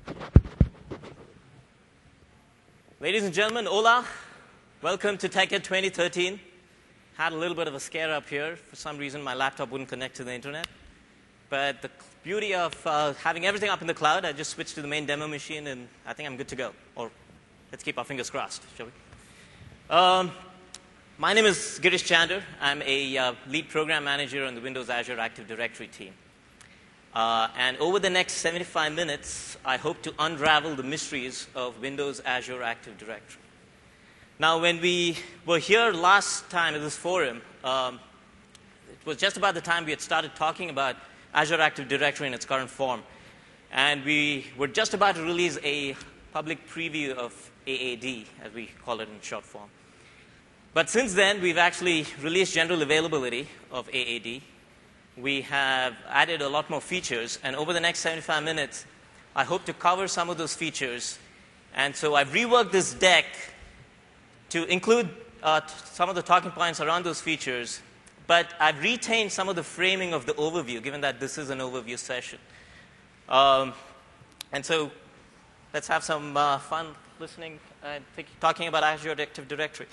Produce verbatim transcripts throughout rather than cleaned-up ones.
Ladies and gentlemen, hola. Welcome to TechEd twenty thirteen. Had a little bit of a scare up here. For some reason, my laptop wouldn't connect to the internet. But the beauty of uh, having everything up in the cloud, I just switched to the main demo machine, and I think I'm good to go. Or let's keep our fingers crossed, shall we? Um, my name is Girish Chander. I'm a uh, lead program manager on the Windows Azure Active Directory team. Uh, and over the next seventy-five minutes, I hope to unravel the mysteries of Windows Azure Active Directory. Now, when we were here last time at this forum, um, it was just about the time we had started talking about Azure Active Directory in its current form. And we were just about to release a public preview of A A D, as we call it in short form. But since then, we've actually released general availability of A A D. We have added a lot more features, and over the next seventy-five minutes, I hope to cover some of those features. And so I've reworked this deck to include uh, some of the talking points around those features, but I've retained some of the framing of the overview, given that this is an overview session. Um, and so let's have some uh, fun listening and talking about Azure Active Directory.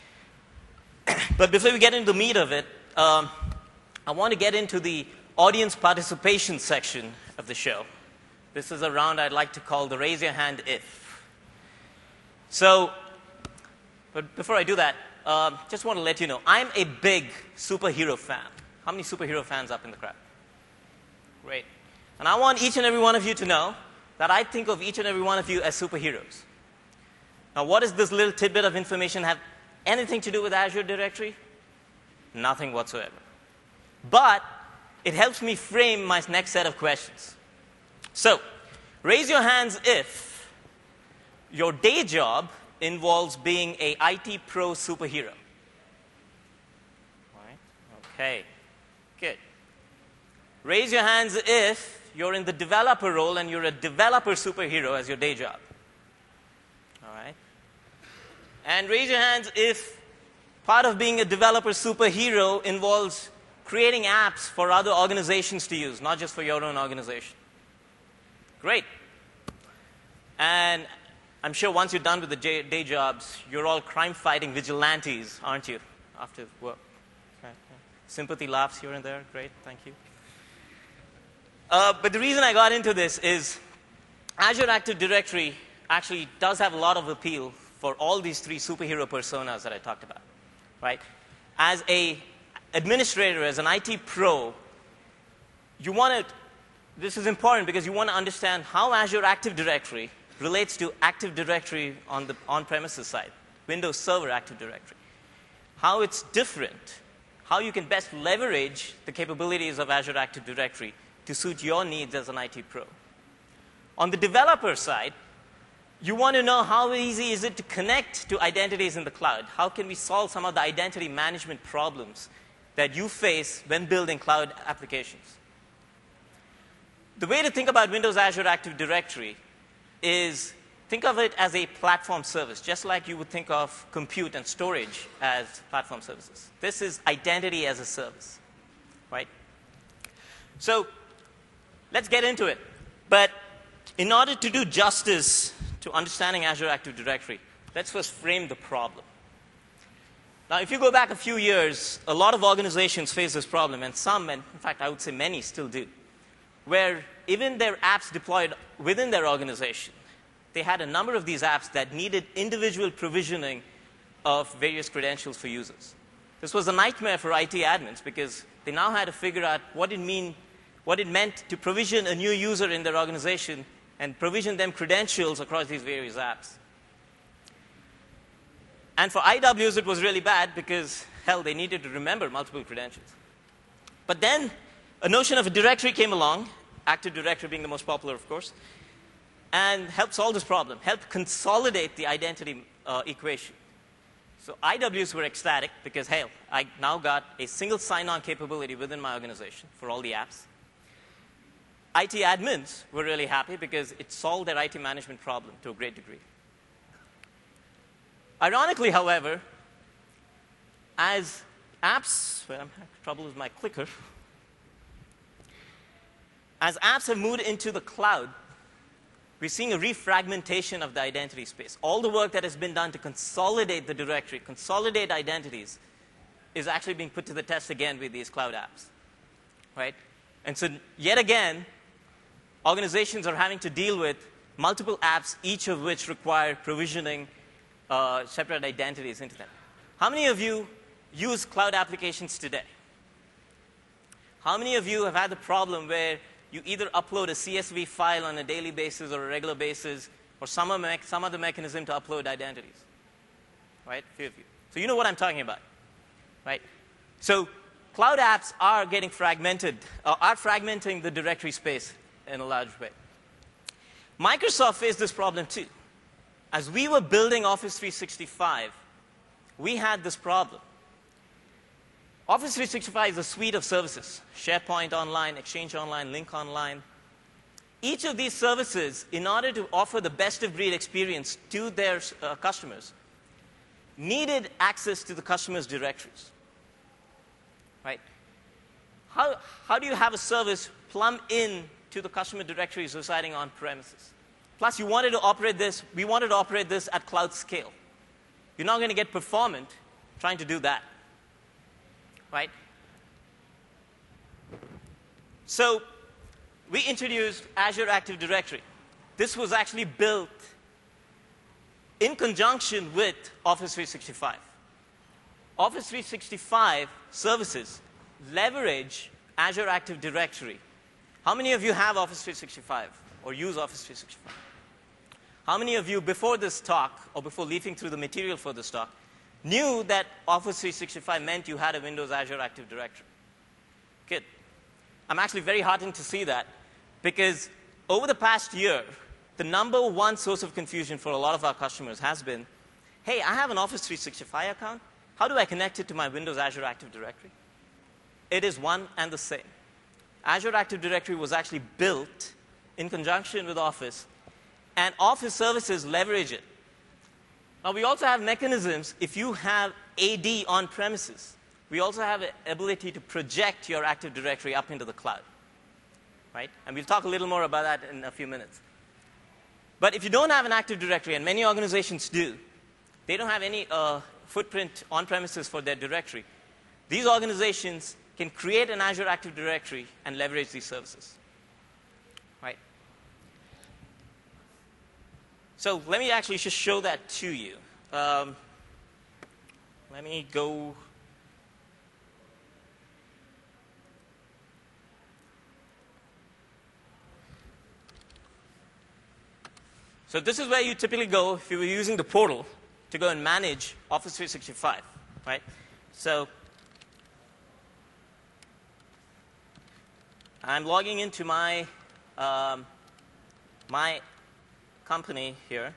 But before we get into the meat of it, um, I want to get into the audience participation section of the show. This is a round I'd like to call the raise your hand if. So, but before I do that, um, just want to let you know, I'm a big superhero fan. How many superhero fans up in the crowd? Great. And I want each and every one of you to know that I think of each and every one of you as superheroes. Now, what does this little tidbit of information have anything to do with Azure Directory? Nothing whatsoever. But it helps me frame my next set of questions. So, raise your hands if your day job involves being a I T pro superhero. All right. Okay. Good. Raise your hands if you're in the developer role and you're a developer superhero as your day job. All right. And raise your hands if part of being a developer superhero involves creating apps for other organizations to use, not just for your own organization. Great. And I'm sure once you're done with the day jobs, you're all crime-fighting vigilantes, aren't you, after work? Okay. Sympathy laughs here and there. Great. Thank you. Uh, but the reason I got into this is Azure Active Directory actually does have a lot of appeal for all these three superhero personas that I talked about, right? As a administrator, as an I T pro, you want to, this is important because you want to understand how Azure Active Directory relates to Active Directory on the on-premises side, Windows Server Active Directory, how it's different, how you can best leverage the capabilities of Azure Active Directory to suit your needs as an I T pro. On the developer side, you want to know how easy is it to connect to identities in the cloud. How can we solve some of the identity management problems that you face when building cloud applications? The way to think about Windows Azure Active Directory is think of it as a platform service, just like you would think of compute and storage as platform services. This is identity as a service, right? So let's get into it. But in order to do justice to understanding Azure Active Directory, let's first frame the problem. Now, if you go back a few years, a lot of organizations face this problem, and some, and in fact, I would say many still do, where even their apps deployed within their organization, they had a number of these apps that needed individual provisioning of various credentials for users. This was a nightmare for I T admins because they now had to figure out what it mean, what it meant to provision a new user in their organization and provision them credentials across these various apps. And for I Ws, it was really bad because, hell, they needed to remember multiple credentials. But then a notion of a directory came along, Active Directory being the most popular, of course, and helped solve this problem, helped consolidate the identity uh, equation. So I Ws were ecstatic because, hell, I now got a single sign-on capability within my organization for all the apps. I T admins were really happy because it solved their I T management problem to a great degree. Ironically, however, as apps, well, I'm having trouble with my clicker. As apps have moved into the cloud, we're seeing a refragmentation of the identity space. All the work that has been done to consolidate the directory, consolidate identities, is actually being put to the test again with these cloud apps, right? And so yet again, organizations are having to deal with multiple apps, each of which require provisioning uh, separate identities into them. How many of you use cloud applications today? How many of you have had the problem where you either upload a C S V file on a daily basis or a regular basis, or some, me some other mechanism to upload identities? Right? A few of you. So you know what I'm talking about, right? So cloud apps are getting fragmented, uh, are fragmenting the directory space in a large way. Microsoft faced this problem too. As we were building Office three sixty-five, we had this problem. Office three sixty-five is a suite of services: SharePoint Online, Exchange Online, Lync Online. Each of these services, in order to offer the best-of-breed experience to their uh, customers, needed access to the customer's directories. Right? How, how do you have a service plumb in to the customer directories residing on premises? Plus, you wanted to operate this, we wanted to operate this at cloud scale. You're not going to get performant trying to do that. Right? So we introduced Azure Active Directory. This was actually built in conjunction with Office three sixty-five. Office three sixty-five services leverage Azure Active Directory. How many of you have Office three sixty-five or use Office three sixty-five? How many of you, before this talk or before leafing through the material for this talk, knew that Office three sixty-five meant you had a Windows Azure Active Directory? Good. I'm actually very heartened to see that, because over the past year, the number one source of confusion for a lot of our customers has been, hey, I have an Office three sixty-five account. How do I connect it to my Windows Azure Active Directory? It is one and the same. Azure Active Directory was actually built in conjunction with Office, and Office services leverage it. Now, we also have mechanisms. If you have A D on premises, we also have the ability to project your Active Directory up into the cloud. Right? And we'll talk a little more about that in a few minutes. But if you don't have an Active Directory, and many organizations do, they don't have any uh, footprint on premises for their directory, these organizations can create an Azure Active Directory and leverage these services. Right? So let me actually just show that to you. Um, let me go. So this is where you typically go if you were using the portal to go and manage Office three sixty-five. Right? So I'm logging into my um, my company here.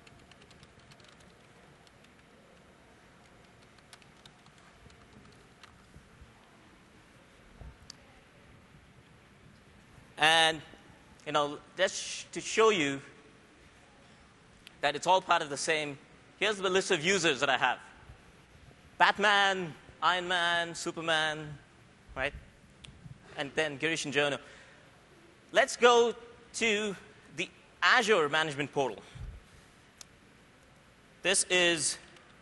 And, you know, just to show you that it's all part of the same, here's the list of users that I have. Batman, Iron Man, Superman, right? And then Girish and Jono. Let's go to the Azure Management Portal. This is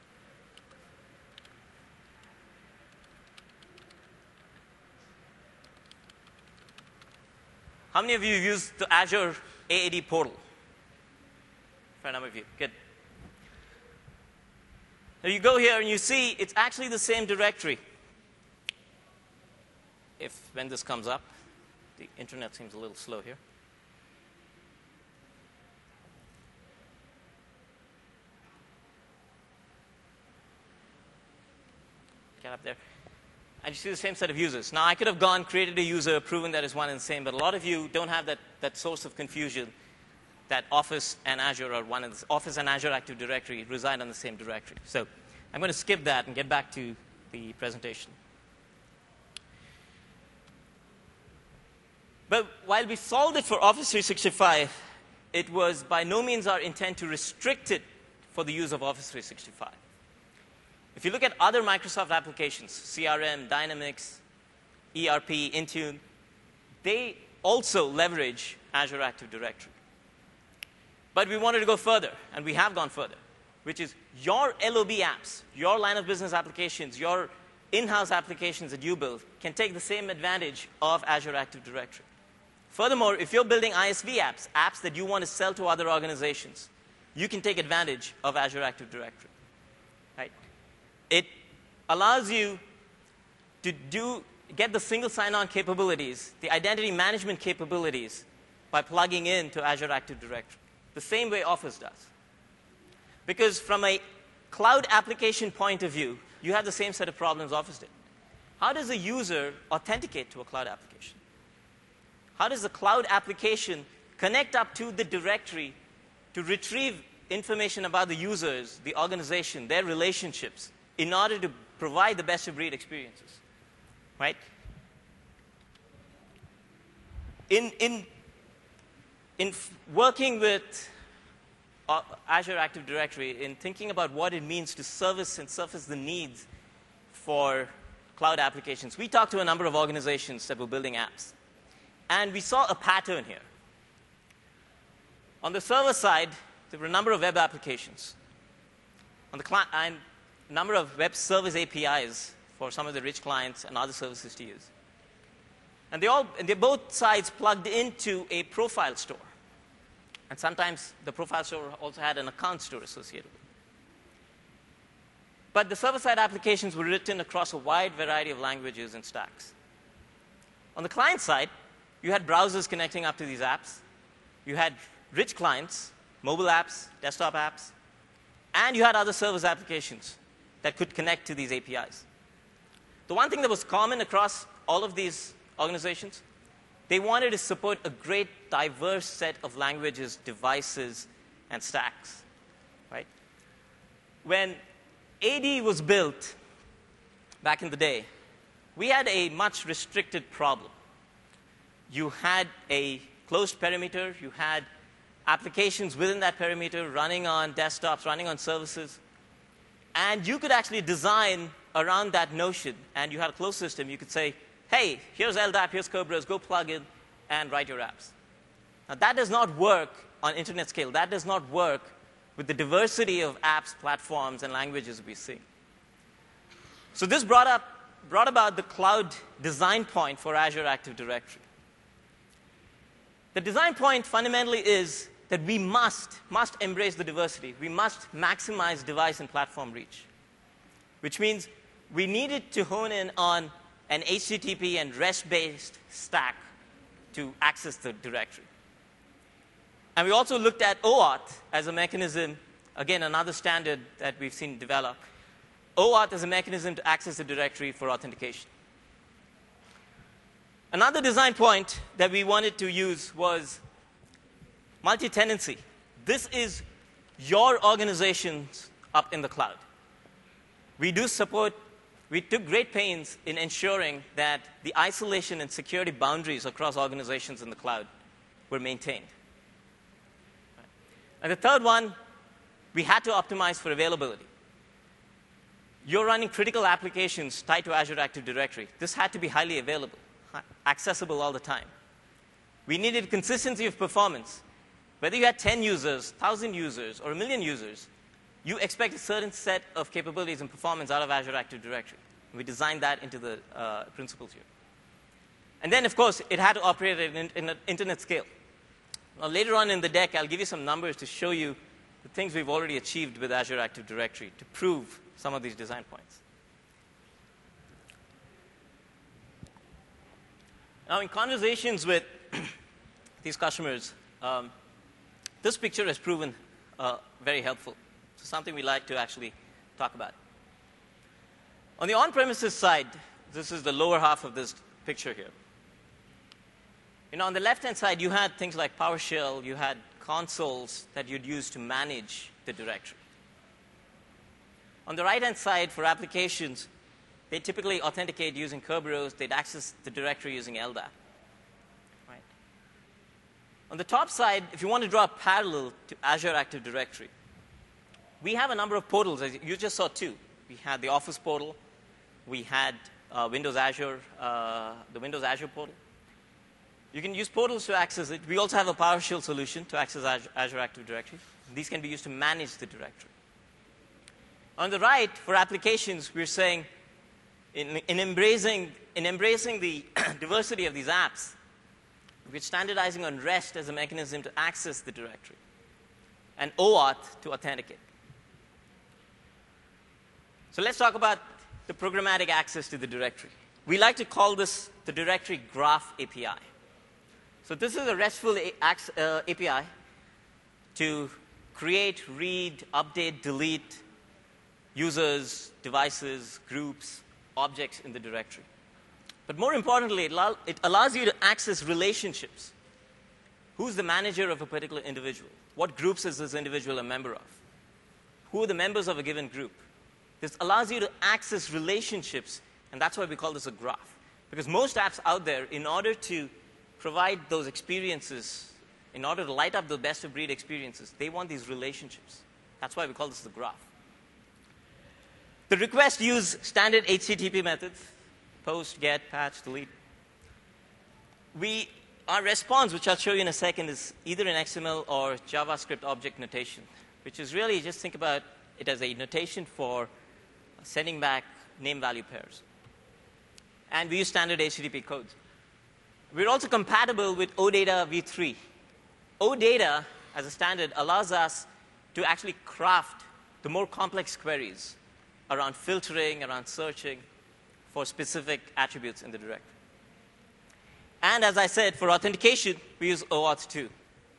how many of you use the Azure A A D portal? Fair number of you. Good. Now you go here and you see it's actually the same directory. If when this comes up, the internet seems a little slow here. Get up there. And you see the same set of users. Now, I could have gone, created a user, proven that it's one and the same, but a lot of you don't have that, that source of confusion that Office and Azure are one and the, Office and Azure Active Directory reside on the same directory. So I'm going to skip that and get back to the presentation. But while we solved it for Office three sixty-five, it was by no means our intent to restrict it for the use of Office three sixty-five. If you look at other Microsoft applications, C R M, Dynamics, E R P, Intune, they also leverage Azure Active Directory. But we wanted to go further, and we have gone further, which is your L O B apps, your line of business applications, your in-house applications that you build can take the same advantage of Azure Active Directory. Furthermore, if you're building I S V apps, apps that you want to sell to other organizations, you can take advantage of Azure Active Directory. Right? It allows you to do, get the single sign-on capabilities, the identity management capabilities, by plugging into Azure Active Directory, the same way Office does. Because from a cloud application point of view, you have the same set of problems Office did. How does a user authenticate to a cloud application? How does the cloud application connect up to the directory to retrieve information about the users, the organization, their relationships, in order to provide the best-of-breed experiences? Right? In, in, in working with uh, Azure Active Directory, in thinking about what it means to service and surface the needs for cloud applications, we talked to a number of organizations that were building apps. And we saw a pattern here. On the server side, there were a number of web applications. On the client, and a number of web service A P Is for some of the rich clients and other services to use. And they all, and they're both sides plugged into a profile store. And sometimes the profile store also had an account store associated with it. But the server-side applications were written across a wide variety of languages and stacks. On the client side, you had browsers connecting up to these apps. You had rich clients, mobile apps, desktop apps, and you had other service applications that could connect to these A P Is. The one thing that was common across all of these organizations, they wanted to support a great diverse set of languages, devices, and stacks. Right? When A D was built back in the day, we had a much restricted problem. You had a closed perimeter. You had applications within that perimeter running on desktops, running on services. And you could actually design around that notion. And you had a closed system. You could say, hey, here's L D A P, here's Kerberos, go plug in and write your apps. Now, that does not work on internet scale. That does not work with the diversity of apps, platforms, and languages we see. So this brought, up, brought about the cloud design point for Azure Active Directory. The design point fundamentally is that we must, must embrace the diversity. We must maximize device and platform reach, which means we needed to hone in on an H T T P and REST-based stack to access the directory. And we also looked at OAuth as a mechanism, again, another standard that we've seen develop. OAuth as a mechanism to access the directory for authentication. Another design point that we wanted to use was multi-tenancy. This is your organizations up in the cloud. We do support, we took great pains in ensuring that the isolation and security boundaries across organizations in the cloud were maintained. And the third one, we had to optimize for availability. You're running critical applications tied to Azure Active Directory. This had to be highly available, accessible all the time. We needed consistency of performance. Whether you had ten users, one thousand users, or a million users, you expect a certain set of capabilities and performance out of Azure Active Directory. We designed that into the uh, principles here. And then, of course, it had to operate at an, in an internet scale. Now, later on in the deck, I'll give you some numbers to show you the things we've already achieved with Azure Active Directory to prove some of these design points. Now, in conversations with these customers, um, this picture has proven uh, very helpful. It's something we like to actually talk about. On the on-premises side, this is the lower half of this picture here. You know, on the left-hand side, you had things like PowerShell. You had consoles that you'd use to manage the directory. On the right-hand side, for applications, they typically authenticate using Kerberos. They'd access the directory using L D A P. Right? On the top side, if you want to draw a parallel to Azure Active Directory, we have a number of portals. As you just saw two. We had the Office portal. We had uh, Windows Azure, uh, the Windows Azure portal. You can use portals to access it. We also have a PowerShell solution to access Azure Active Directory. These can be used to manage the directory. On the right, for applications, we're saying in, in, embracing, in embracing the diversity of these apps, we're standardizing on REST as a mechanism to access the directory, and OAuth to authenticate. So let's talk about the programmatic access to the directory. We like to call this the Directory Graph A P I. So this is a RESTful A P I to create, read, update, delete users, devices, groups, objects in the directory. But more importantly, it, allow, it allows you to access relationships. Who's the manager of a particular individual? What groups is this individual a member of? Who are the members of a given group? This allows you to access relationships, and that's why we call this a graph. Because most apps out there, in order to provide those experiences, in order to light up the best-of-breed experiences, they want these relationships. That's why we call this the graph. The requests use standard H T T P methods: post, get, patch, delete. We, our response, which I'll show you in a second, is either in X M L or JavaScript object notation, which is really, just think about it as a notation for sending back name-value pairs. And we use standard H T T P codes. We're also compatible with OData v three. OData, as a standard, allows us to actually craft the more complex queries around filtering, around searching for specific attributes in the directory. And as I said, for authentication, we use OAuth two.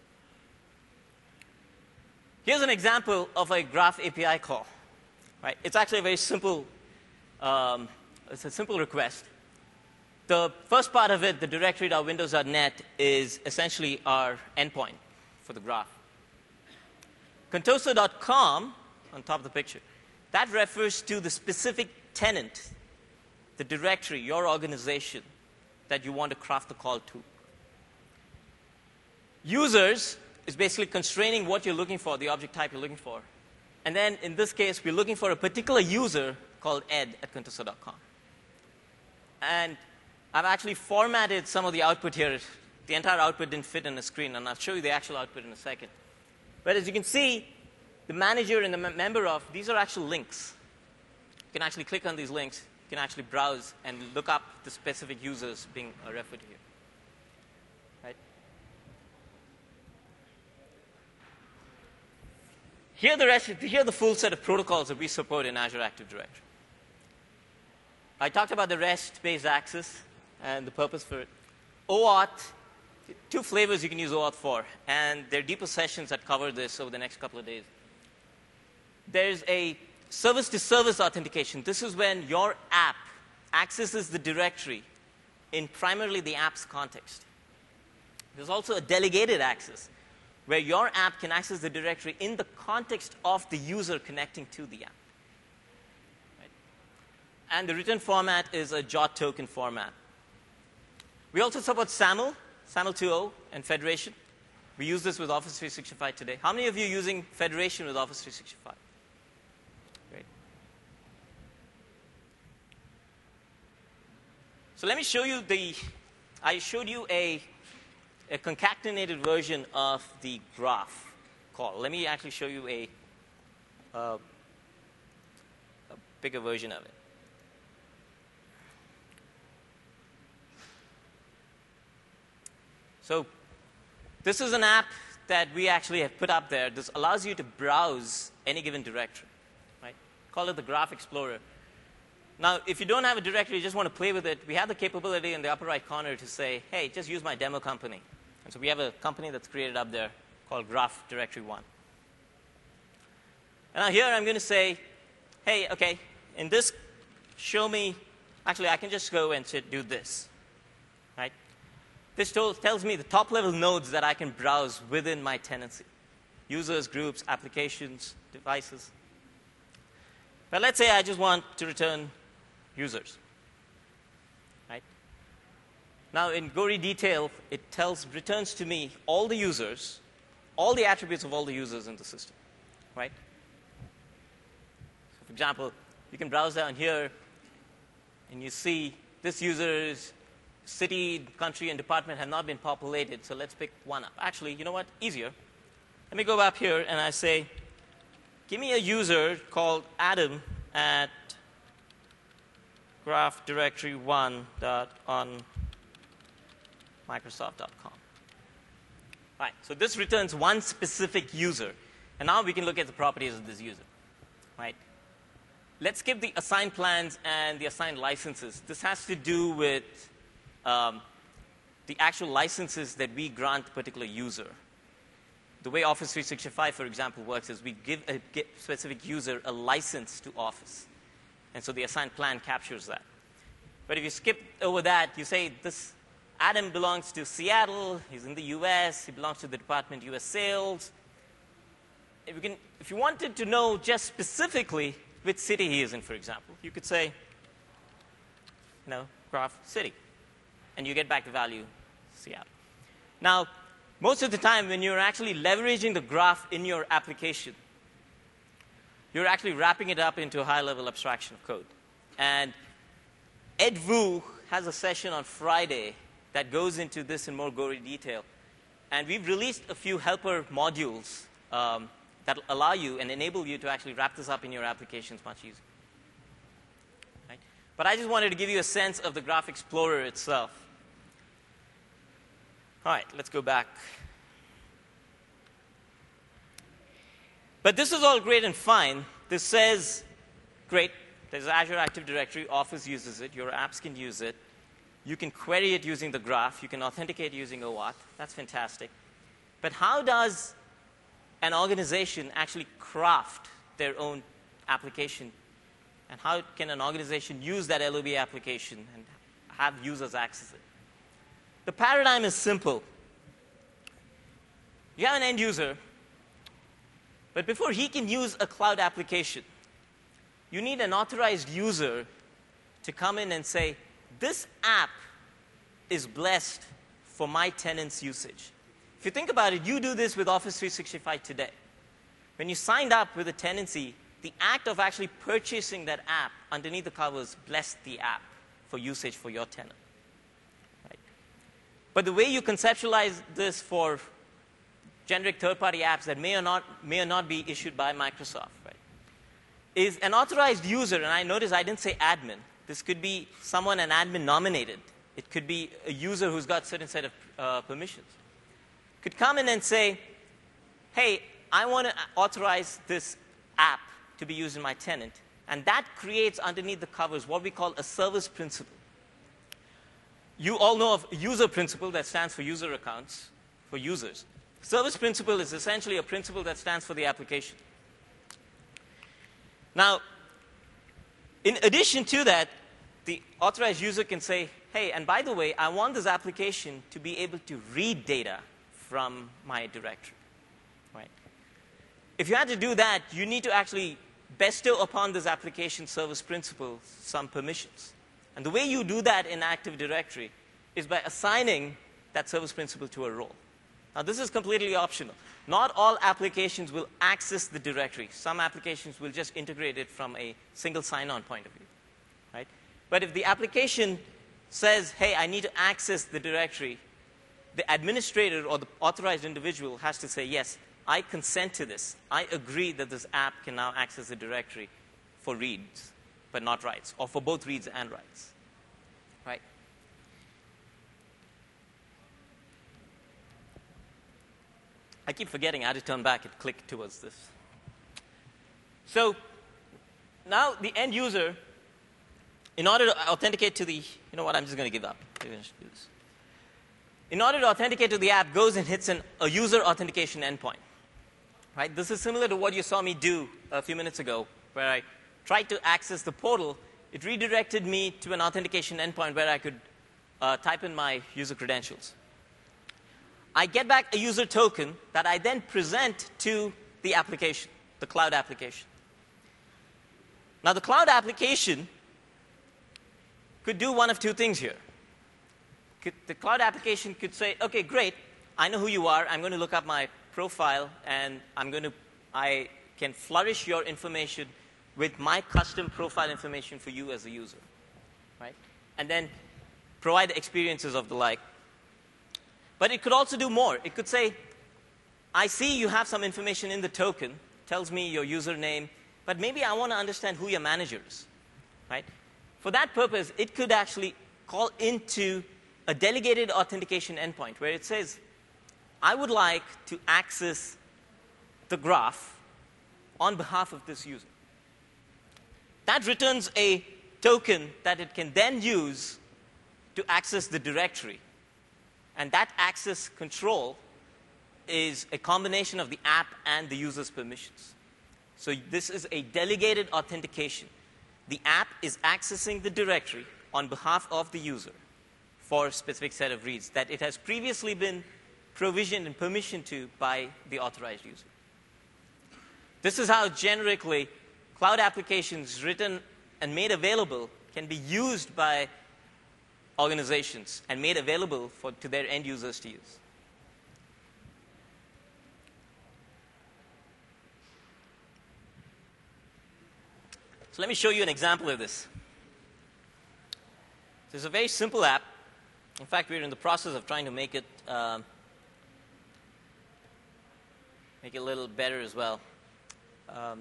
Here's an example of a Graph A P I call. Right? It's actually a very simple, um, it's a simple request. The first part of it, the directory.windows dot net, is essentially our endpoint for the graph. Contoso dot com, on top of the picture, that refers to the specific tenant, the directory, your organization, that you want to craft the call to. Users is basically constraining what you're looking for, the object type you're looking for. And then, in this case, we're looking for a particular user called Ed at Contoso dot com. And I've actually formatted some of the output here. The entire output didn't fit in the screen, and I'll show you the actual output in a second. But as you can see, the manager and the member of, these are actual links. You can actually click on these links. You can actually browse and look up the specific users being referred to here. Right? Here, the rest, here are the full set of protocols that we support in Azure Active Directory. I talked about the REST-based access and the purpose for it. OAuth, two flavors you can use OAuth for, and there are deeper sessions that cover this over the next couple of days. There's a service-to-service authentication. This is when your app accesses the directory in primarily the app's context. There's also a delegated access, where your app can access the directory in the context of the user connecting to the app. Right? And the return format is a J O T token format. We also support SAML, SAML two point oh, and Federation. We use this with Office three sixty-five today. How many of you are using Federation with Office three sixty-five? Great. So let me show you the, I showed you a, a concatenated version of the graph call. Let me actually show you a, uh, a bigger version of it. So this is an app that we actually have put up there. This allows you to browse any given directory. Right? Call it the Graph Explorer. Now, if you don't have a directory, you just want to play with it, we have the capability in the upper right corner to say, hey, just use my demo company. And so we have a company that's created up there called Graph Directory one. And now here I'm going to say, hey, OK, in this, show me, actually, I can just go and say, do this. Right? This tells me the top-level nodes that I can browse within my tenancy. Users, groups, applications, devices. But let's say I just want to return users. Right? Now, in gory detail, it tells, returns to me all the users, all the attributes of all the users in the system. Right? So for example, you can browse down here, and you see this user is city, country, and department have not been populated, so let's pick one up. Actually, you know what? Easier. Let me go up here and I say, give me a user called Adam at graph directory one dot on microsoft dot com. All right, so this returns one specific user. And now we can look at the properties of this user. Right? Let's skip the assigned plans and the assigned licenses. This has to do with um, the actual licenses that we grant a particular user. The way Office three sixty-five, for example, works is we give a specific user a license to Office. And so the assigned plan captures that. But if you skip over that, you say this Adam belongs to Seattle, he's in the U S, he belongs to the department U S Sales. If you, can, if you wanted to know just specifically which city he is in, for example, you could say, you know, graph city. And you get back the value Seattle. Now, most of the time when you're actually leveraging the graph in your application, you're actually wrapping it up into a high-level abstraction of code. And Ed Wu has a session on Friday that goes into this in more gory detail. And we've released a few helper modules um, that allow you and enable you to actually wrap this up in your applications much easier. Right? But I just wanted to give you a sense of the Graph Explorer itself. All right, let's go back. But this is all great and fine. This says, great, there's Azure Active Directory, Office uses it, your apps can use it. You can query it using the graph. You can authenticate using OAuth. That's fantastic. But how does an organization actually craft their own application? And how can an organization use that L O B application and have users access it? The paradigm is simple. You have an end user, but before he can use a cloud application, you need an authorized user to come in and say, this app is blessed for my tenant's usage. If you think about it, you do this with Office three sixty-five today. When you signed up with a tenancy, the act of actually purchasing that app underneath the covers blessed the app for usage for your tenant. Right? But the way you conceptualize this for generic third-party apps that may or not may or not be issued by Microsoft, right, is an authorized user, and I notice I didn't say admin. This could be someone an admin nominated. It could be a user who's got a certain set of uh, permissions. Could come in and say, hey, I want to authorize this app to be used in my tenant. And that creates underneath the covers what we call a service principal. You all know of user principal that stands for user accounts, for users. Service principal is essentially a principal that stands for the application. Now, in addition to that, the authorized user can say, hey, and by the way, I want this application to be able to read data from my directory. Right? If you had to do that, you need to actually bestow upon this application service principal some permissions. And the way you do that in Active Directory is by assigning that service principal to a role. Now, this is completely optional. Not all applications will access the directory. Some applications will just integrate it from a single sign-on point of view. Right? But if the application says, hey, I need to access the directory, the administrator or the authorized individual has to say, yes, I consent to this. I agree that this app can now access the directory for reads, but not writes, or for both reads and writes. Right? I keep forgetting I had to turn back and click towards this. So now the end user, in order to authenticate to the, you know what, I'm just going to give up. Maybe I should do this. In order to authenticate to the app, goes and hits an, a user authentication endpoint. Right? This is similar to what you saw me do a few minutes ago, where I tried to access the portal. It redirected me to an authentication endpoint where I could uh, type in my user credentials. I get back a user token that I then present to the application, the cloud application. Now, the cloud application could do one of two things here. Could, the cloud application could say, OK, great. I know who you are. I'm going to look up my profile, and I'm going to, I can flourish your information with my custom profile information for you as a user. Right? And then provide experiences of the like. But it could also do more. It could say, I see you have some information in the token, tells me your username, but maybe I want to understand who your manager is, right? For that purpose, it could actually call into a delegated authentication endpoint where it says, I would like to access the graph on behalf of this user. That returns a token that it can then use to access the directory. And that access control is a combination of the app and the user's permissions. So this is a delegated authentication. The app is accessing the directory on behalf of the user for a specific set of reads that it has previously been provisioned and permissioned to by the authorized user. This is how generically cloud applications written and made available can be used by organizations and made available for, to their end users to use. So let me show you an example of this. This is a very simple app. In fact, we're in the process of trying to make it uh, make it a little better as well. Um,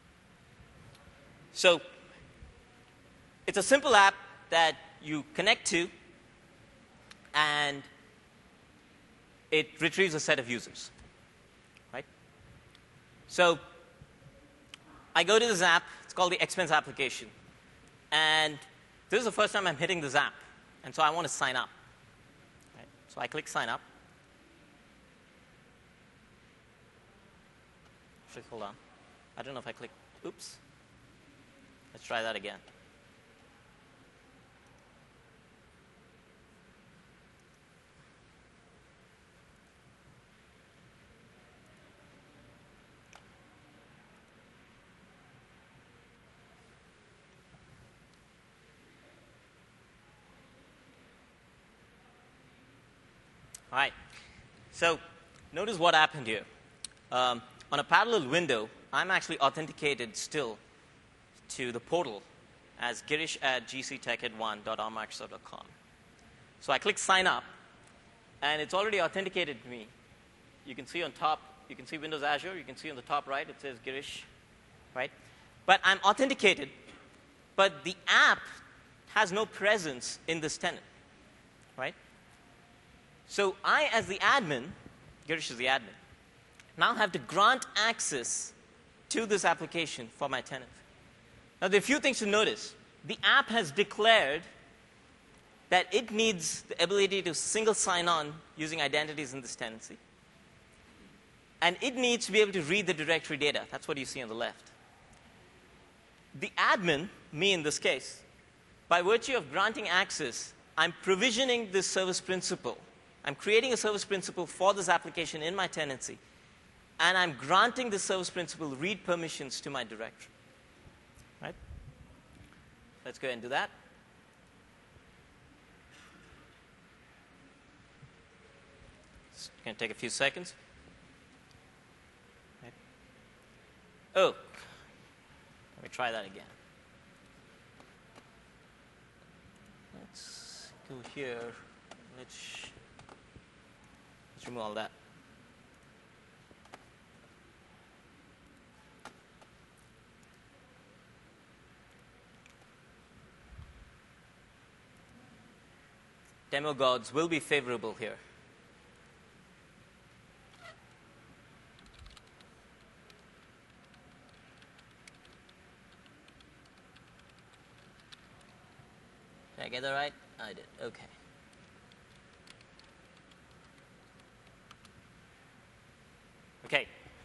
so it's a simple app that you connect to, and it retrieves a set of users, right? So I go to this app. It's called the Expense application. And this is the first time I'm hitting this app. And so I want to sign up. Right? So I click sign up. Actually, hold on. I don't know if I click. Oops. Let's try that again. All right. So notice what happened here. Um, on a parallel window, I'm actually authenticated still to the portal as Girish at g c tech ed one dot r microsoft dot com. So I click sign up, and it's already authenticated me. You can see on top, you can see Windows Azure. You can see on the top right, it says Girish, right? But I'm authenticated, but the app has no presence in this tenant, right? So I, as the admin, Girish is the admin, now have to grant access to this application for my tenant. Now, there are a few things to notice. The app has declared that it needs the ability to single sign-on using identities in this tenancy. And it needs to be able to read the directory data. That's what you see on the left. The admin, me in this case, by virtue of granting access, I'm provisioning this service principal. I'm creating a service principal for this application in my tenancy, and I'm granting the service principal read permissions to my directory. Right? Let's go ahead and do that. It's going to take a few seconds. Right. Oh, let me try that again. Let's go here. Let's Let's remove all that. Demo gods will be favorable here. Did I get that right? I did. Okay. Okay.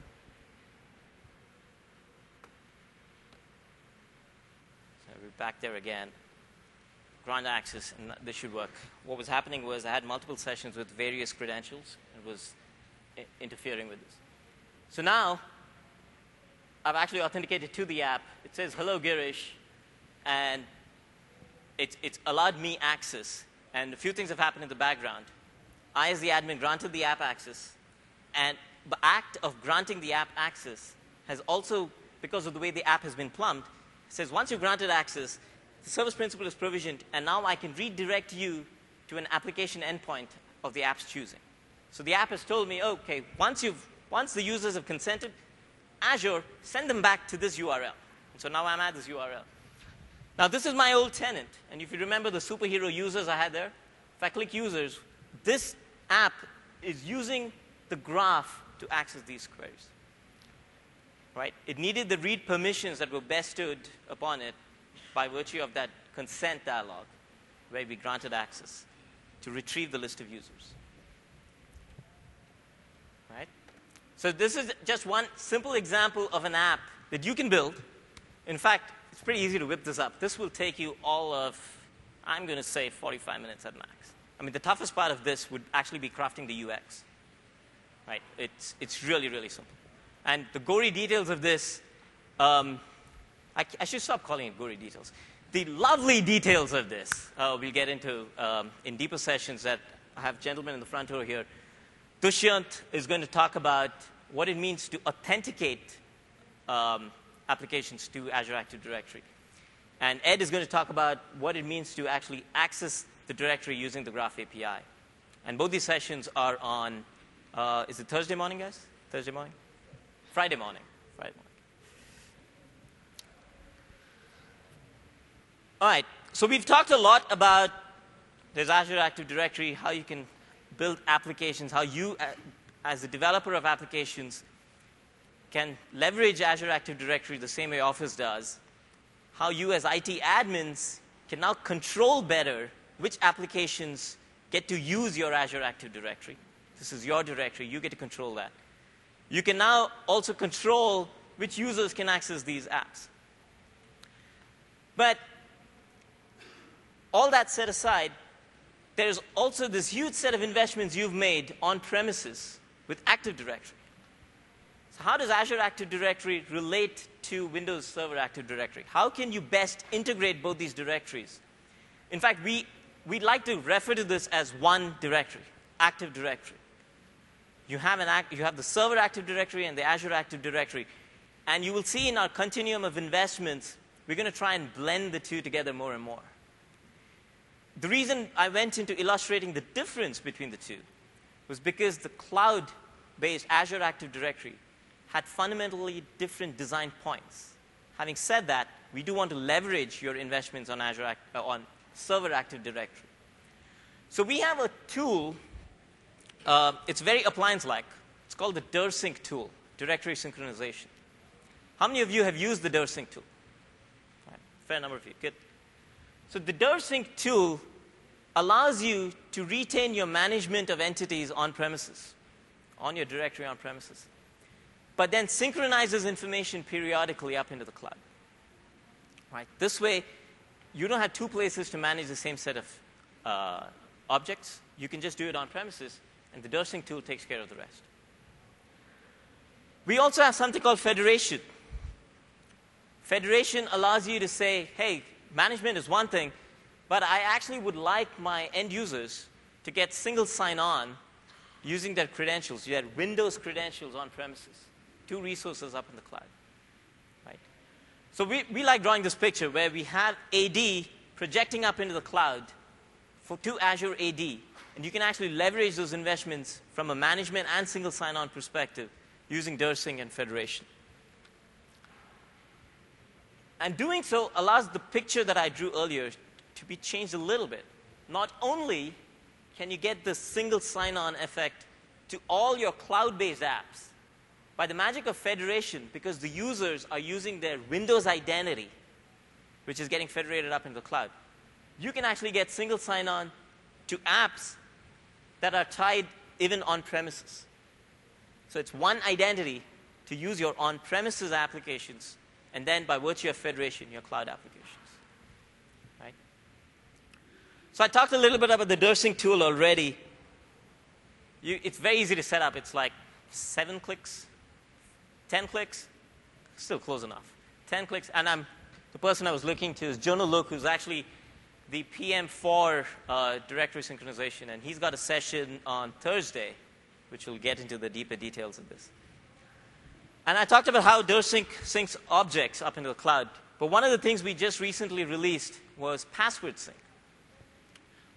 So we're back there again. Grant access, and this should work. What was happening was I had multiple sessions with various credentials. It was I- interfering with this. So now, I've actually authenticated to the app. It says, hello, Girish, and it's, it's allowed me access. And a few things have happened in the background. I, as the admin, granted the app access, and the act of granting the app access has also, because of the way the app has been plumbed, says once you've granted access, the service principal is provisioned, and now I can redirect you to an application endpoint of the app's choosing. So the app has told me, OK, once, you've, once the users have consented, Azure, send them back to this U R L. And so now I'm at this U R L. Now, this is my old tenant. And if you remember the superhero users I had there, if I click users, this app is using the graph to access these queries. Right? It needed the read permissions that were bestowed upon it by virtue of that consent dialog, where we granted access to retrieve the list of users. Right? So this is just one simple example of an app that you can build. In fact, it's pretty easy to whip this up. This will take you all of, I'm going to say, forty-five minutes at max. I mean, the toughest part of this would actually be crafting the U X. Right? It's, it's really, really simple. And the gory details of this, um, I, I should stop calling it gory details. The lovely details of this, uh, we'll get into um, in deeper sessions that I have gentlemen in the front row here. Dushyant is going to talk about what it means to authenticate um, applications to Azure Active Directory. And Ed is going to talk about what it means to actually access the directory using the Graph A P I. And both these sessions are on, uh, is it Thursday morning, guys? Thursday morning? Friday morning. Friday morning. All right. So we've talked a lot about there's Azure Active Directory, how you can build applications, how you, uh, as a developer of applications, can leverage Azure Active Directory the same way Office does, how you as I T admins can now control better which applications get to use your Azure Active Directory. This is your directory. You get to control that. You can now also control which users can access these apps. But all that set aside, there's also this huge set of investments you've made on premises with Active Directory. So how does Azure Active Directory relate to Windows Server Active Directory? How can you best integrate both these directories? In fact, we, we'd like to refer to this as one directory, Active Directory. You have, an act, you have the Server Active Directory and the Azure Active Directory. And you will see in our continuum of investments, we're going to try and blend the two together more and more. The reason I went into illustrating the difference between the two was because the cloud-based Azure Active Directory had fundamentally different design points. Having said that, we do want to leverage your investments on Azure Act, uh, on Server Active Directory. So we have a tool. Uh, it's very appliance-like. It's called the DirSync tool, Directory Synchronization. How many of you have used the DirSync tool? Right. Fair number of you. Good. So the DirSync tool allows you to retain your management of entities on premises, on your directory on premises, but then synchronizes information periodically up into the cloud. Right? This way, you don't have two places to manage the same set of uh, objects. You can just do it on premises, and the DirSync tool takes care of the rest. We also have something called federation. Federation allows you to say, hey, management is one thing, but I actually would like my end users to get single sign-on using their credentials. You had Windows credentials on premises, two resources up in the cloud. Right? So we, we like drawing this picture where we have A D projecting up into the cloud for, to Azure A D. And you can actually leverage those investments from a management and single sign-on perspective using DirSync and federation. And doing so allows the picture that I drew earlier to be changed a little bit. Not only can you get the single sign-on effect to all your cloud-based apps, by the magic of federation, because the users are using their Windows identity, which is getting federated up into the cloud, you can actually get single sign-on to apps that are tied even on-premises. So it's one identity to use your on-premises applications, and then by virtue of federation, your cloud applications. Right? So I talked a little bit about the DirSync tool already. You, it's very easy to set up. It's like seven clicks, ten clicks, still close enough. ten clicks, and I'm, the person I was looking to is Jonah Look, who's actually the P M for uh, directory synchronization, and he's got a session on Thursday, which will get into the deeper details of this. And I talked about how DirSync syncs objects up into the cloud, but one of the things we just recently released was password sync.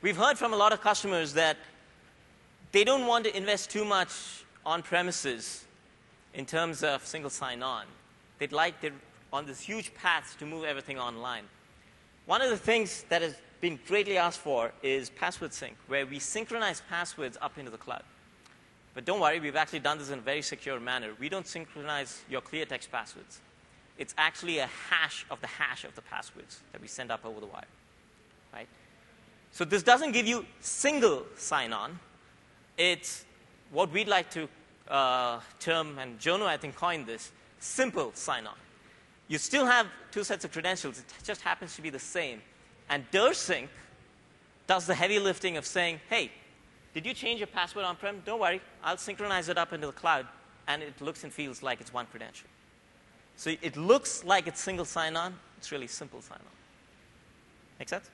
we've heard from a lot of customers that they don't want to invest too much on premises in terms of single sign-on. They'd like, they're on this huge path to move everything online. One of the things that has been greatly asked for is password sync, where we synchronize passwords up into the cloud. But don't worry, we've actually done this in a very secure manner. We don't synchronize your clear text passwords. It's actually a hash of the hash of the passwords that we send up over the wire, right? So this doesn't give you single sign-on. It's what we'd like to uh, term, and Jono, I think, coined this, simple sign-on. You still have two sets of credentials. It just happens to be the same. And DirSync does the heavy lifting of saying, hey, did you change your password on-prem? Don't worry. I'll synchronize it up into the cloud, and it looks and feels like it's one credential. So it looks like it's single sign-on. It's really simple sign-on. Make sense?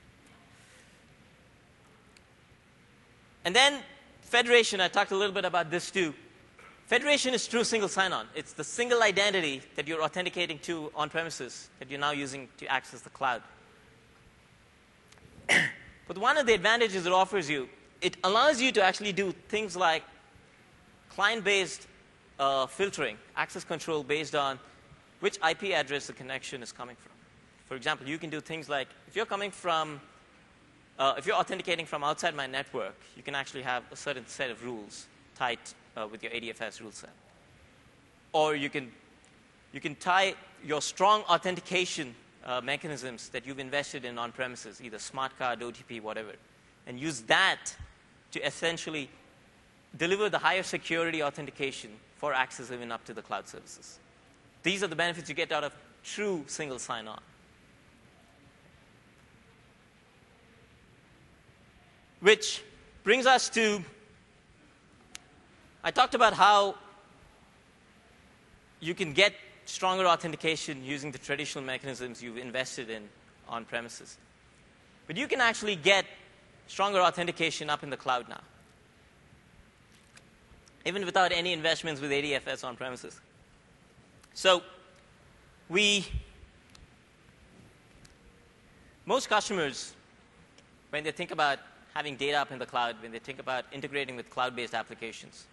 And then federation, I talked a little bit about this too. Federation is true single sign-on. It's the single identity that you're authenticating to on premises that you're now using to access the cloud. But one of the advantages it offers you, it allows you to actually do things like client-based uh, filtering, access control based on which I P address the connection is coming from. For example, you can do things like, if you're coming from, uh, if you're authenticating from outside my network, you can actually have a certain set of rules tied uh, with your A D F S rule set. Or you can, you can tie your strong authentication uh, mechanisms that you've invested in on premises, either smart card, O T P, whatever, and use that to essentially deliver the higher security authentication for access even up to the cloud services. These are the benefits you get out of true single sign-on. Which brings us to, I talked about how you can get stronger authentication using the traditional mechanisms you've invested in on premises. But you can actually get stronger authentication up in the cloud now, even without any investments with A D F S on premises. So we, most customers, when they think about having data up in the cloud, when they think about integrating with cloud-based applications,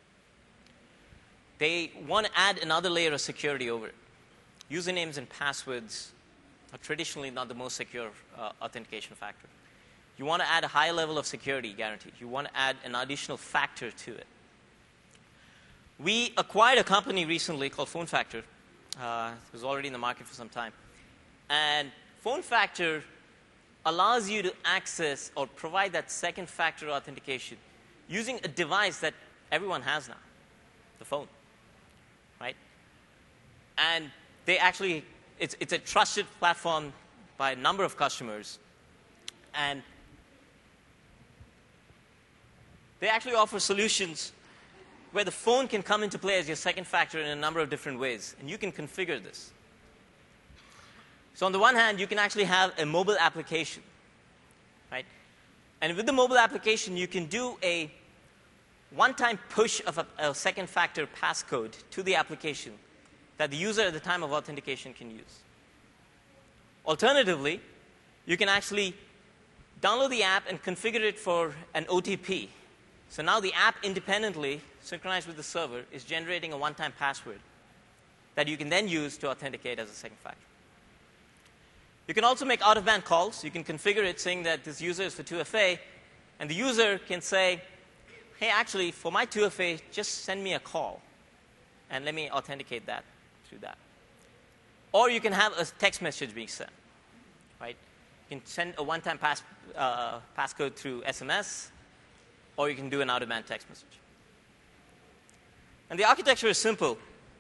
they want to add another layer of security over it. Usernames and passwords are traditionally not the most secure uh, authentication factor. You want to add a high level of security guaranteed. You want to add an additional factor to it. We acquired a company recently called PhoneFactor. Uh, it was already in the market for some time. And PhoneFactor allows you to access or provide that second factor authentication using a device that everyone has now, the phone, right? And they actually, it's, it's a trusted platform by a number of customers. And they actually offer solutions where the phone can come into play as your second factor in a number of different ways. And you can configure this. So on the one hand, you can actually have a mobile application, right? And with the mobile application, you can do a one-time push of a, a second factor passcode to the application that the user at the time of authentication can use. Alternatively, you can actually download the app and configure it for an O T P. So now the app independently, synchronized with the server, is generating a one-time password that you can then use to authenticate as a second factor. You can also make out-of-band calls. You can configure it saying that this user is for two F A, and the user can say, hey, actually, for my two F A, just send me a call, and let me authenticate that through that. Or you can have a text message being sent, right? You can send a one-time pass, uh, passcode through S M S, or you can do an out-of-band text message. And the architecture is simple.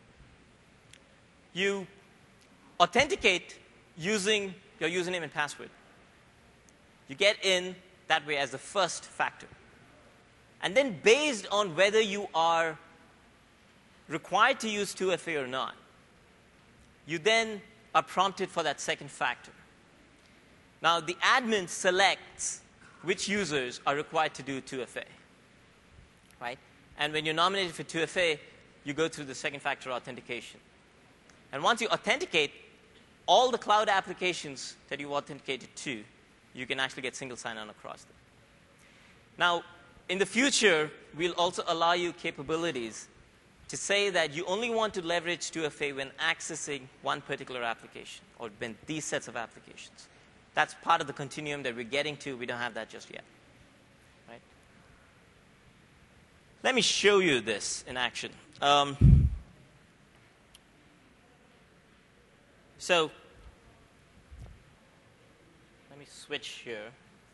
You authenticate using your username and password. You get in that way as the first factor. And then based on whether you are required to use two F A or not, you then are prompted for that second factor. Now, the admin selects which users are required to do two F A, right? And when you're nominated for two F A, you go through the second factor authentication. And once you authenticate, all the cloud applications that you've authenticated to you can actually get single sign-on across them. Now, in the future, we'll also allow you capabilities to say that you only want to leverage two F A when accessing one particular application or when these sets of applications. That's part of the continuum that we're getting to. We don't have that just yet. Right? Let me show you this in action. Um, so let me switch here.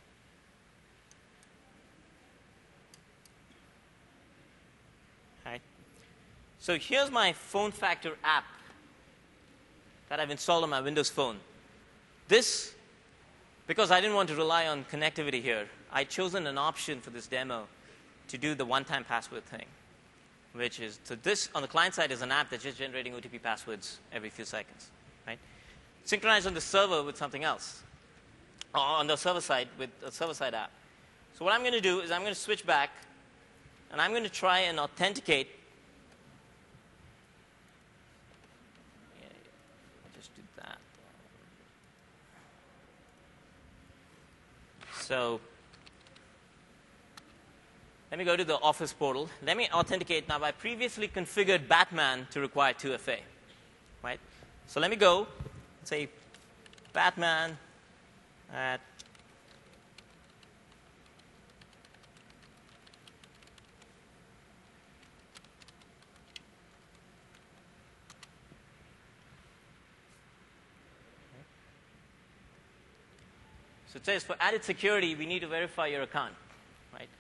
Right. So here's my phone factor app that I've installed on my Windows phone. This, because I didn't want to rely on connectivity here, I'd chosen an option for this demo to do the one-time password thing, which is, so this on the client side is an app that's just generating O T P passwords every few seconds, right? Synchronized on the server with something else, or on the server side with a server-side app. So what I'm going to do is I'm going to switch back, and I'm going to try and authenticate. Yeah, just do that. So let me go to the Office portal. Let me authenticate. Now, I previously configured Batman to require two F A, right? So let me go and say Batman at So it says for added security, we need to verify your account, right?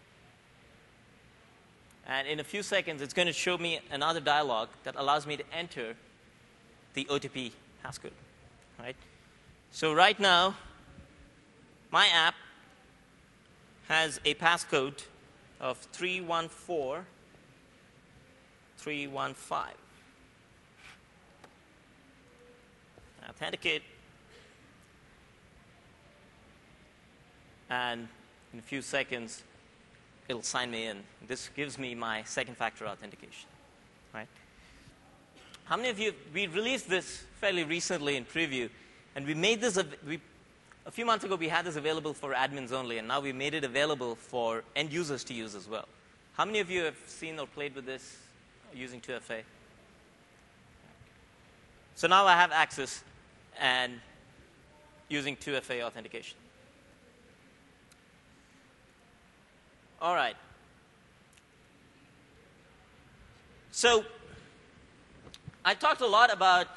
And in a few seconds, it's going to show me another dialog that allows me to enter the O T P passcode, right? So right now, my app has a passcode of three one four three one five. Authenticate. And in a few seconds, it'll sign me in. This gives me my second factor authentication, right? How many of you, we released this fairly recently in preview, and we made this, we, a few months ago we had this available for admins only, and now we made it available for end users to use as well. How many of you have seen or played with this using two F A? So now I have access and using two F A authentication. All right. So I talked a lot about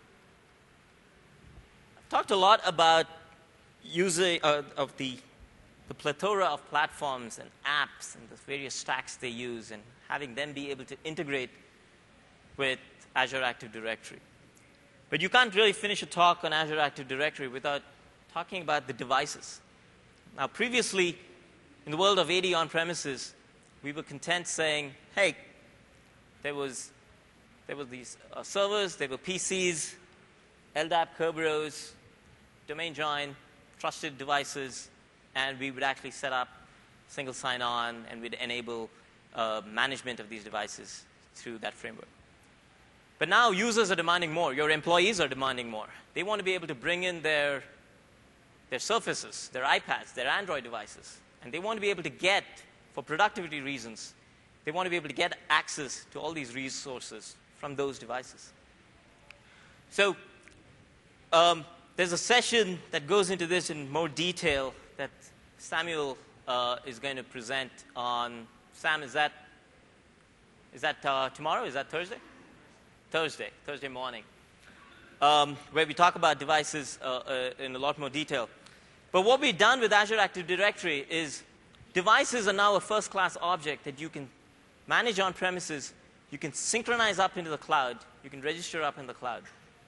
I've talked a lot about using uh, of the the plethora of platforms and apps and the various stacks they use and having them be able to integrate with Azure Active Directory. But you can't really finish a talk on Azure Active Directory without talking about the devices. Now, previously, in the world of A D on-premises, we were content saying, hey, there was, there were these uh, servers, there were P Cs, L D A P, Kerberos, domain join, trusted devices, and we would actually set up single sign-on, and we'd enable uh, management of these devices through that framework. But now users are demanding more. Your employees are demanding more. They want to be able to bring in their, their Surfaces, their iPads, their Android devices. And they want to be able to get, for productivity reasons, they want to be able to get access to all these resources from those devices. So um, there's a session that goes into this in more detail that Samuel uh, is going to present on. Sam, is that, is that uh, tomorrow? Is that Thursday? Thursday, Thursday morning, um, where we talk about devices uh, uh, in a lot more detail. But what we've done with Azure Active Directory is devices are now a first-class object that you can manage on-premises, you can synchronize up into the cloud, you can register up in the cloud.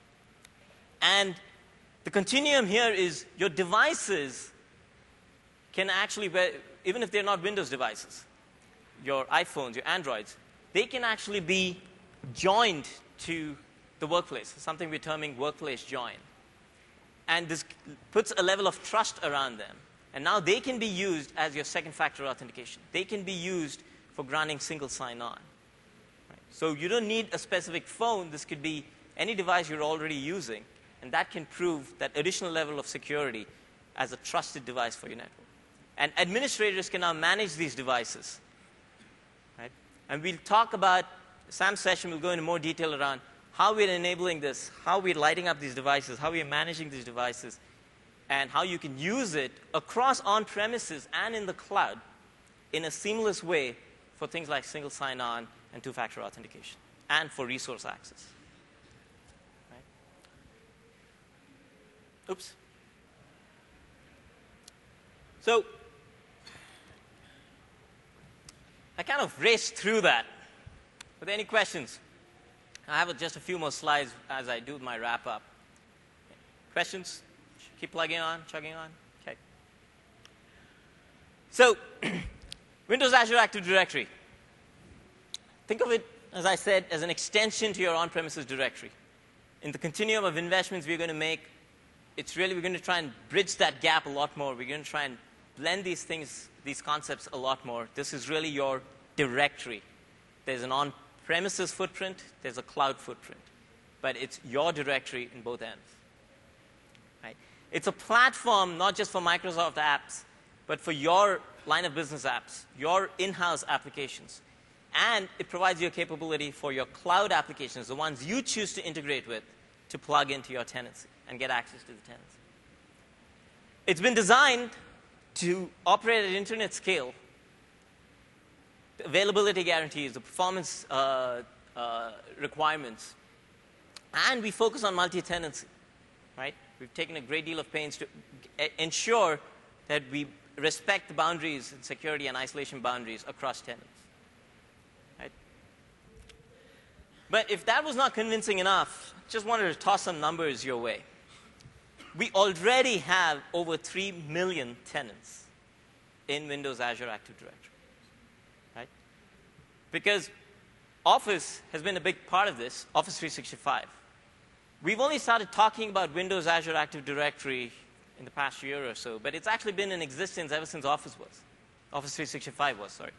And the continuum here is your devices can actually, even if they're not Windows devices, your iPhones, your Androids, they can actually be joined to the workplace, something we're terming workplace join. And this puts a level of trust around them. And now they can be used as your second factor authentication. They can be used for granting single sign-on. Right? So you don't need a specific phone. This could be any device you're already using. And that can prove that additional level of security as a trusted device for your network. And administrators can now manage these devices. Right? And we'll talk about, Sam's session will go into more detail around how we're enabling this, how we're lighting up these devices, how we're managing these devices, and how you can use it across on-premises and in the cloud in a seamless way for things like single sign-on and two-factor authentication, and for resource access. Right? Oops. So I kind of raced through that. Are there any questions? I have just a few more slides as I do my wrap-up. Questions? Keep plugging on, chugging on? Okay. So Windows Azure Active Directory. Think of it, as I said, as an extension to your on-premises directory. In the continuum of investments we're going to make, it's really, we're going to try and bridge that gap a lot more. We're going to try and blend these things, these concepts a lot more. This is really your directory. There's an on-premises footprint, there's a cloud footprint. But it's your directory in both ends. Right? It's a platform not just for Microsoft apps, but for your line of business apps, your in-house applications. And it provides you a capability for your cloud applications, the ones you choose to integrate with, to plug into your tenancy and get access to the tenancy. It's been designed to operate at internet scale. The availability guarantees, the performance uh, uh, requirements. And we focus on multi-tenancy. Right? We've taken a great deal of pains to ensure that we respect the boundaries and security and isolation boundaries across tenants. Right? But if that was not convincing enough, just wanted to toss some numbers your way. We already have over three million tenants in Windows Azure Active Directory. Right? Because Office has been a big part of this, Office three sixty-five. We've only started talking about Windows Azure Active Directory in the past year or so, but it's actually been in existence ever since Office was. Office three sixty-five was, sorry.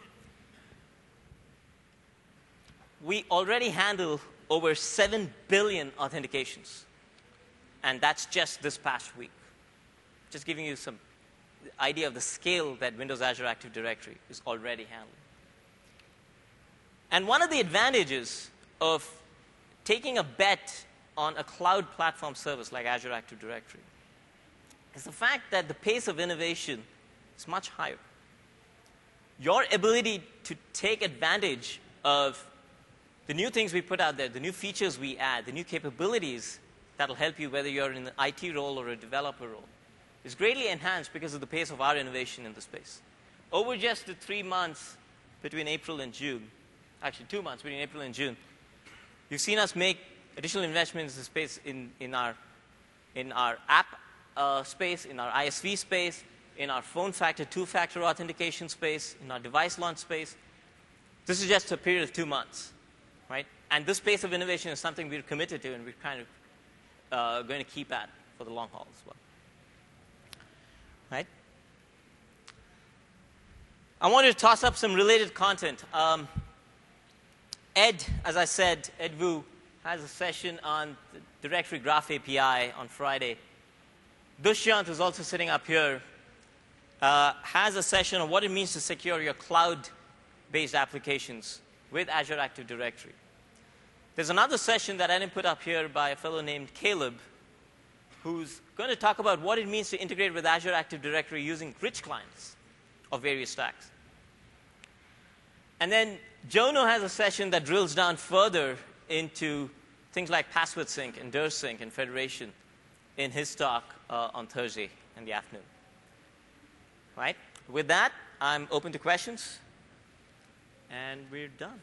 We already handle over seven billion authentications. And that's just this past week. Just giving you some idea of the scale that Windows Azure Active Directory is already handling. And one of the advantages of taking a bet on a cloud platform service like Azure Active Directory is the fact that the pace of innovation is much higher. Your ability to take advantage of the new things we put out there, the new features we add, the new capabilities that'll help you whether you're in an I T role or a developer role, is greatly enhanced because of the pace of our innovation in the space. Over just the three months between April and June, actually two months between April and June, you've seen us make additional investments in the space in, in, our, in our app uh, space, in our I S V space, in our phone factor, two-factor authentication space, in our device launch space. This is just a period of two months, right? And this pace of innovation is something we're committed to and we're kind of uh, going to keep at for the long haul as well, right? I wanted to toss up some related content. Um, Ed, as I said, Ed Wu has a session on the Directory Graph A P I on Friday. Dushyant, who's also sitting up here, uh, has a session on what it means to secure your cloud-based applications with Azure Active Directory. There's another session that I didn't put up here by a fellow named Caleb, who's going to talk about what it means to integrate with Azure Active Directory using rich clients of various stacks. And then Jono has a session that drills down further into things like password sync and D R sync and federation in his talk uh, on Thursday in the afternoon. Right? With that, I'm open to questions, and we're done.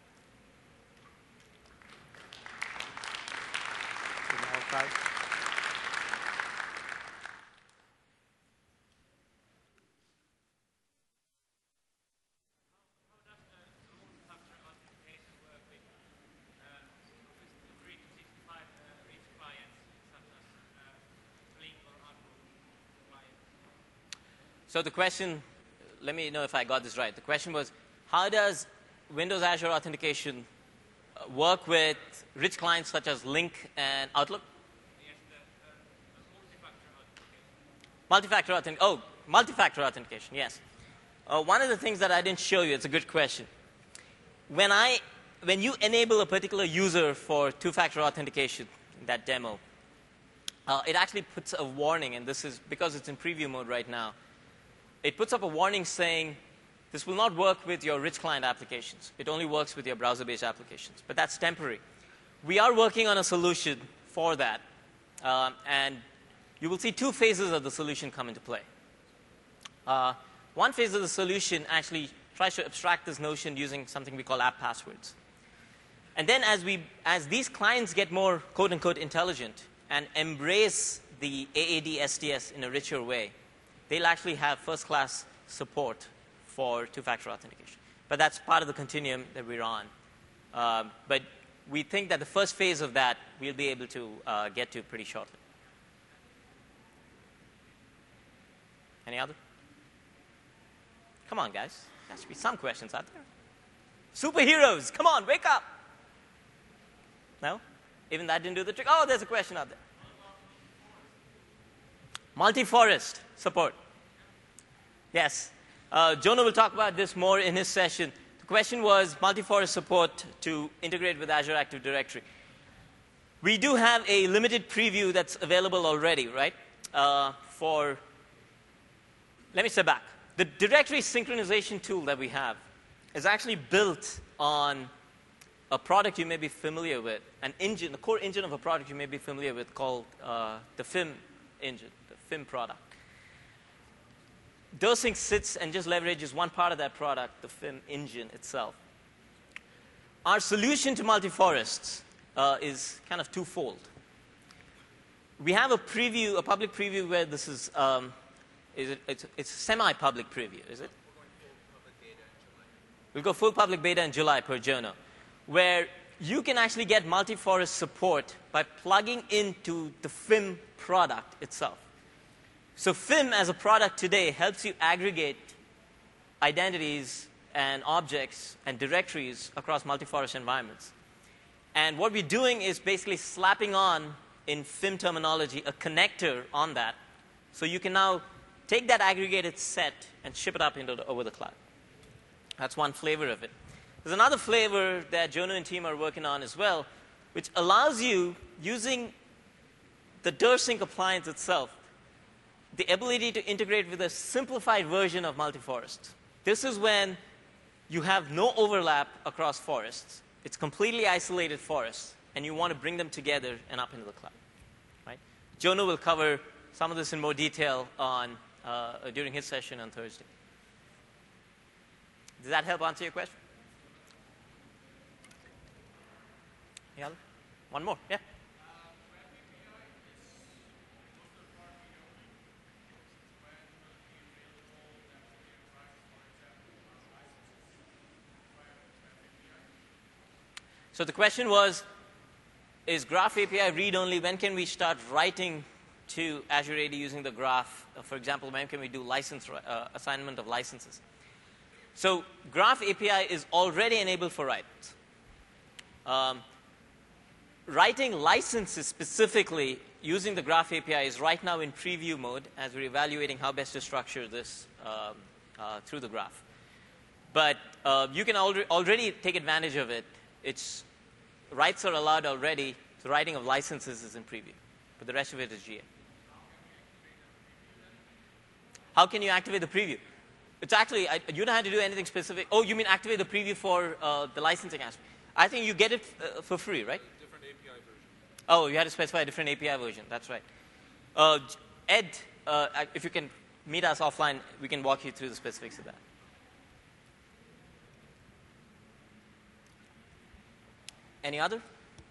So the question, let me know if I got this right. The question was, how does Windows Azure Authentication work with rich clients such as Lync and Outlook? Yes, the, uh, the multi-factor authentication. Multi-factor authentication. Oh, multi-factor authentication, yes. Uh, one of the things that I didn't show you, it's a good question. When, I, when you enable a particular user for two-factor authentication in that demo, uh, it actually puts a warning, and this is because it's in preview mode right now. It puts up a warning saying, this will not work with your rich client applications. It only works with your browser-based applications. But that's temporary. We are working on a solution for that. Um, and you will see two phases of the solution come into play. Uh, one phase of the solution actually tries to abstract this notion using something we call app passwords. And then as, we, as these clients get more quote-unquote intelligent and embrace the A A D S T S in a richer way, they'll actually have first-class support for two-factor authentication. But that's part of the continuum that we're on. Uh, but we think that the first phase of that we'll be able to uh, get to pretty shortly. Any other? Come on, guys. There has to be some questions out there. Superheroes, come on, wake up. No? Even that didn't do the trick. Oh, there's a question out there. Multi-forest support. Yes. Uh, Jonah will talk about this more in his session. The question was multi-forest support to integrate with Azure Active Directory. We do have a limited preview that's available already, right? Uh, for, let me step back. The directory synchronization tool that we have is actually built on a product you may be familiar with, an engine, the core engine of a product you may be familiar with called uh, the F I M engine, the F I M product. DoSync sits and just leverages one part of that product, the F I M engine itself. Our solution to multi-forests uh, is kind of twofold. We have a preview, a public preview where this is, um, is it, it's, it's a semi-public preview, is it? We'll go full public beta in July per Jonah, where you can actually get multi-forest support by plugging into the F I M product itself. So F I M as a product today helps you aggregate identities and objects and directories across multi-forest environments. And what we're doing is basically slapping on, in F I M terminology, a connector on that. So you can now take that aggregated set and ship it up into the, over the cloud. That's one flavor of it. There's another flavor that Jonah and team are working on as well, which allows you, using the DoSync appliance itself, the ability to integrate with a simplified version of multi-forest. This is when you have no overlap across forests. It's completely isolated forests, and you want to bring them together and up into the cloud. Right? Jonah will cover some of this in more detail on, uh, during his session on Thursday. Does that help answer your question? Yeah? One more, yeah? So the question was, is Graph A P I read-only? When can we start writing to Azure A D using the Graph? Uh, for example, when can we do license uh, assignment of licenses? So Graph A P I is already enabled for writes. Um, writing licenses specifically using the Graph A P I is right now in preview mode as we're evaluating how best to structure this um, uh, through the Graph. But uh, you can alre already take advantage of it. It's, writes are allowed already, so writing of licenses is in preview. But the rest of it is G A. How can you activate the preview? It's actually, I, you don't have to do anything specific. Oh, you mean activate the preview for uh, the licensing aspect? I think you get it uh, for free, right? Different A P I version. Oh, you had to specify a different A P I version. That's right. Uh, Ed, uh, if you can meet us offline, we can walk you through the specifics of that. Any other?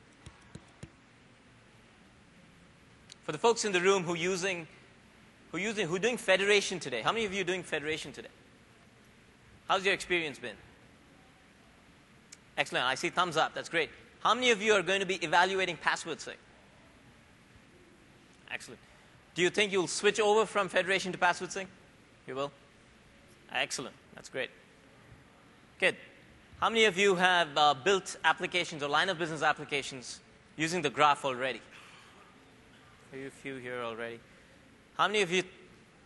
For the folks in the room who using, who using, who doing federation today, how many of you are doing federation today? How's your experience been? Excellent. I see thumbs up. That's great. How many of you are going to be evaluating password sync? Excellent. Do you think you'll switch over from federation to password sync? You will? Excellent. That's great. Good. How many of you have uh, built applications or line of business applications using the Graph already? A few here already. How many of you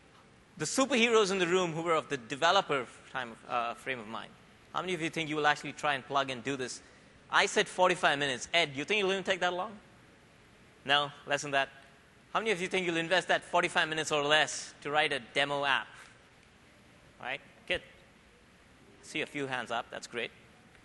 the superheroes in the room who were of the developer time of, uh, frame of mind, how many of you think you will actually try and plug and do this? I said forty-five minutes. Ed, you think it'll even take that long? No, less than that. How many of you think you'll invest that forty-five minutes or less to write a demo app? All right, good. See a few hands up. That's great.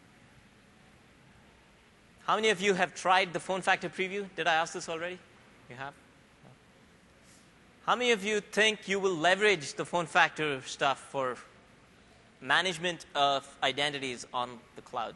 How many of you have tried the Phone Factor preview? Did I ask this already? You have? No. How many of you think you will leverage the Phone Factor stuff for management of identities on the cloud?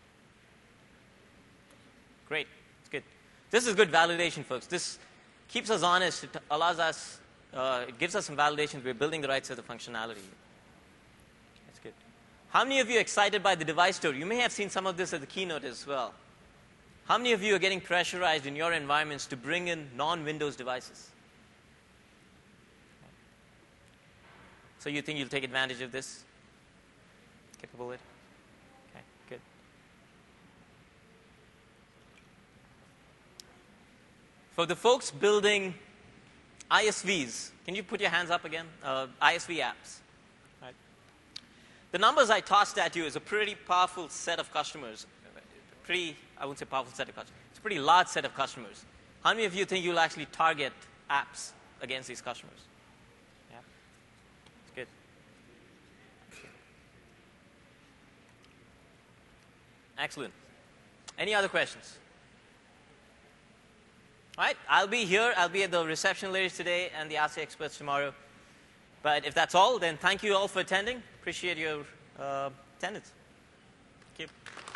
Great. It's good. This is good validation, folks. This keeps us honest. It allows us, uh, it gives us some validation. We're building the right set of functionality. That's good. How many of you are excited by the device store? You may have seen some of this at the keynote as well. How many of you are getting pressurized in your environments to bring in non-Windows devices? So you think you'll take advantage of this capability? Okay, good. For the folks building I S Vs, can you put your hands up again? Uh, I S V apps. Right. The numbers I tossed at you is a pretty powerful set of customers. Pretty, I wouldn't say powerful set of customers. It's a pretty large set of customers. How many of you think you'll actually target apps against these customers? Yeah, it's good. Excellent. Any other questions? All right, I'll be here. I'll be at the reception later today and the R C experts tomorrow. But if that's all, then thank you all for attending. Appreciate your uh, attendance. Thank you.